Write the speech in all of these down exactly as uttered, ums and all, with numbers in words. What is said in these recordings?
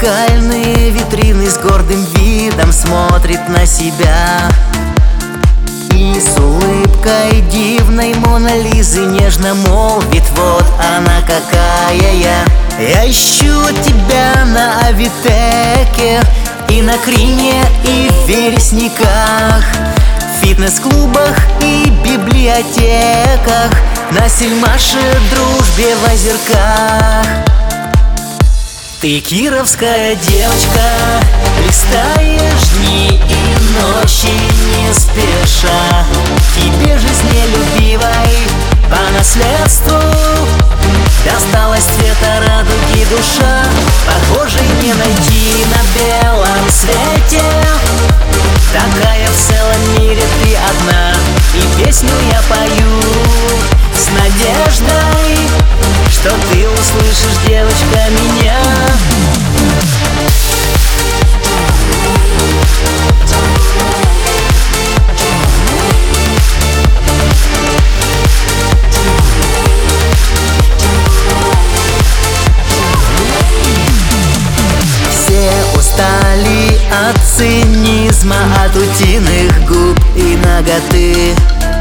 Зеркальные витрины с гордым видом смотрит на себя. И с улыбкой дивной Мона Лизы нежно молвит: вот она какая я. Я ищу тебя на Авитеке и на Крине, и в Вересниках, в фитнес-клубах и библиотеках, на Сельмаше, Дружбе, в Озерках. Ты кировская девочка, листаешь дни и ночи не спеша. Тебе жизнелюбивой по наследству досталась цвета радуги душа. Похожей не найти на белом свете, такая в целом мире ты одна. И песню я пою с надеждой, что ты услышишь, девочка, меня. Все устали от цинизма, от утиных губ и наготы.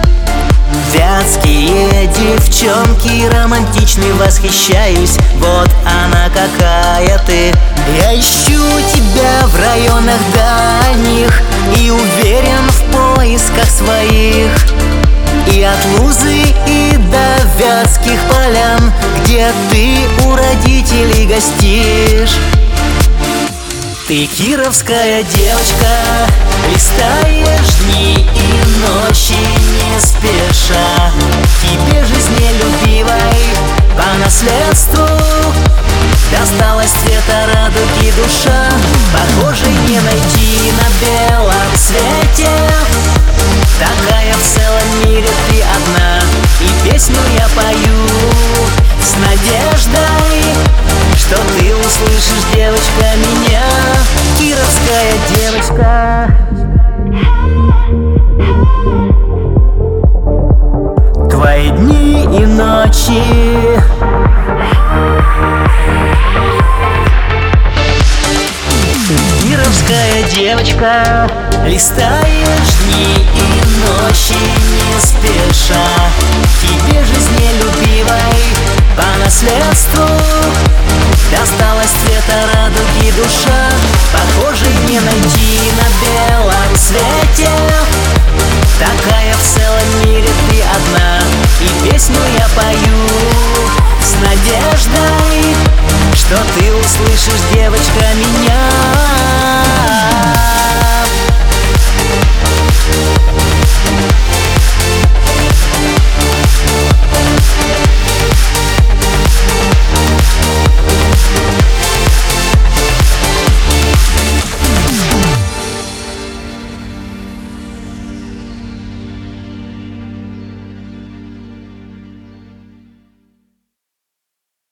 Вятские девчонки романтичны, восхищаюсь, вот она какая ты. Я ищу тебя в районах дальних и уверен в поисках своих. И от Лузы и до Вятских полян, где ты у родителей гостишь. Ты кировская девочка, листаешь дни и ночи не спеша. Тебе жизнелюбивой по наследству досталась цвета радуги душа. Похожей не найти на белом свете, такая в целом мире ты одна. И песню я пою с надеждой, что ты услышишь, девочка, меня. Кировская девочка. Твои дни и ночи кировская девочка, листаешь дни и ночи не спеша. Тебе жизнелюбивой по наследству досталась цвета радуги душа. Похожей не найти на белом свете, такая